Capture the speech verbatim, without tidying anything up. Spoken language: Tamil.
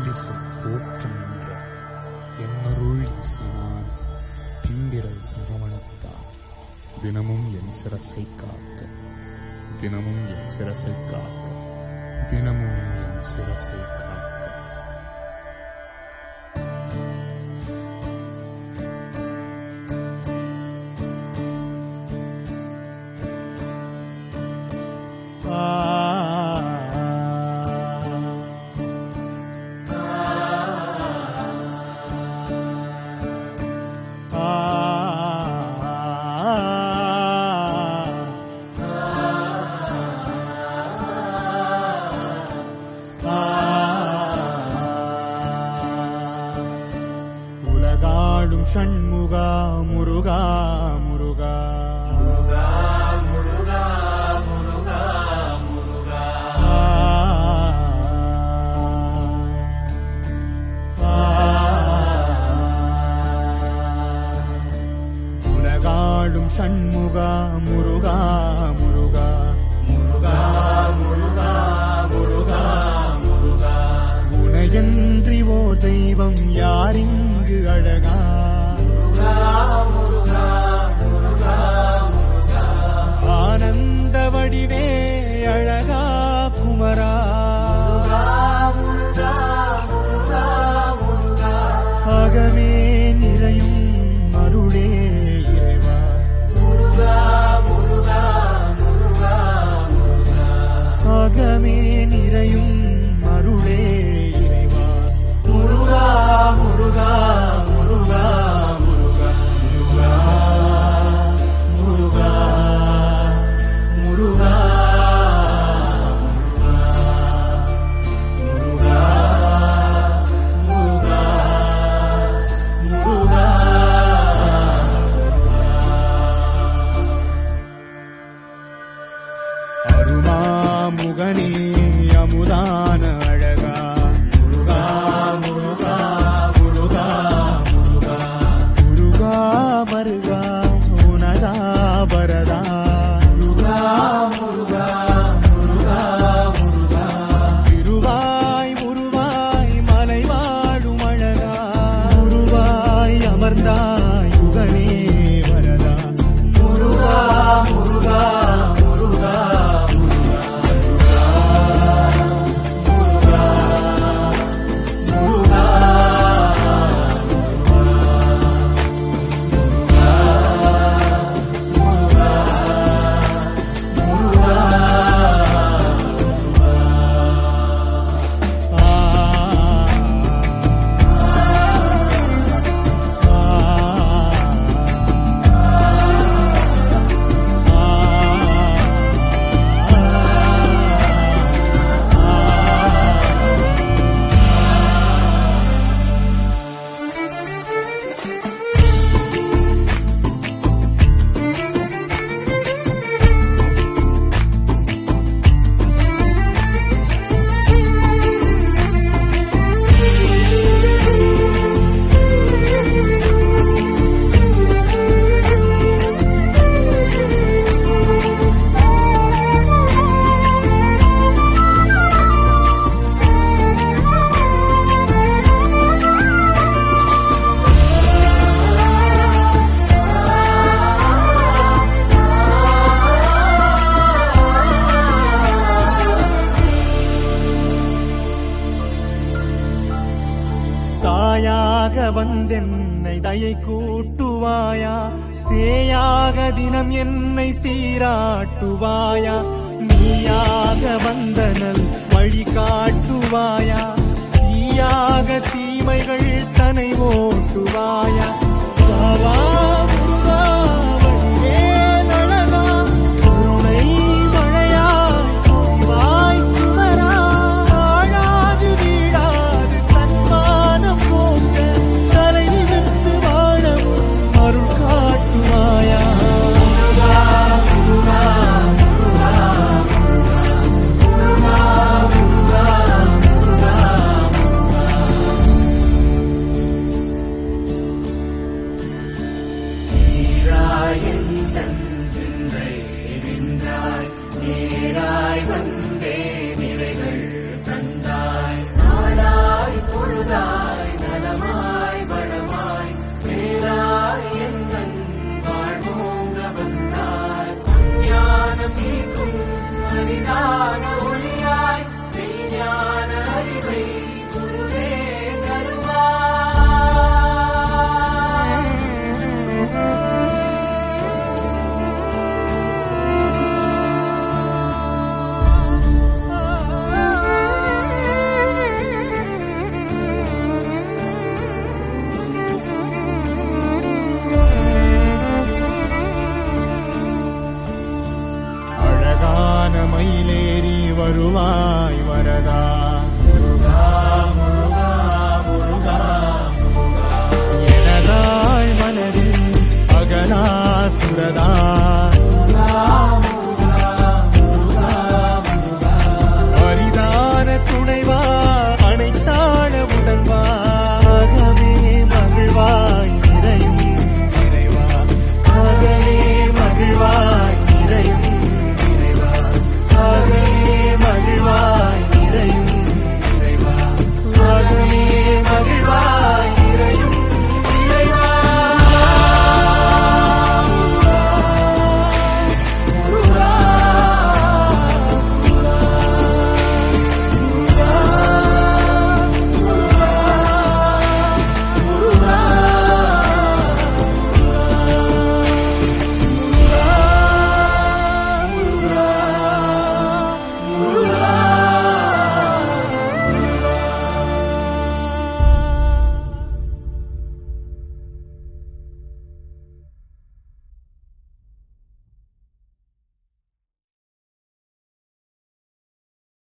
இன்னிசை போற்றும் என்ற என்னருள் இசைனான் திண்டிரல் சரவணத்தான் தினமும் என் சிரசை காக்க, தினமும் என் சிரசை காக்க, தினமும் என் சிரசை காக்க. உலகாடும் ஷண்முகா முருகா முருகா முருகா முருகா முருகா முருகா உலகாடும் ஷண்முகா முருகா முருகா முருகா முருகா முருகா முருகா உனையன்றி ஓர் தெய்வம் யாரிங்கு அழகா முருகா முருகா முருகா முருகா ஆனந்த வடிவே அழகா குமரா முருகா முருகா முருகா ஆகவே நிறையும் அருளே இறைவா முருகா முருகா முருகா முருகா ஆகவே நிறையும் அருளே இறைவா முருகா முருகா முருகா முருகா முருகா முருகா முருகா முருகா முருகா அருமாமுகனே அமுதான அழகா முருகா முருகா முருகா முருகா முருகா மருகா உனதா வரதா முருகா முருகா முருகா முருகா திருவாய் முருவாய் மலை வாழும் அழகா முருவாய் அமர்ந்தாய் யுகனே வரதா முருகா முருகா முருகா தாயாக வந்தென்னை தயை கூட்டுவாயா, சேயாக தினம் என்னை சீராட்டுவாயா, நீயாக வந்தனல் வழி காட்டுவாயா, தீயாக தீமைகள் தனை ஓட்டுவாயா, வாவா முருகா வழியே நழகா கருணை மழையா வாய் குமரா ஆழாது வீடாது தன்மானம் போக்க தலை நிமிர்ந்து வாழவும் அருள் காட்டுவாயா முருகா முருகா முருகா முருகா முருகா சுரதா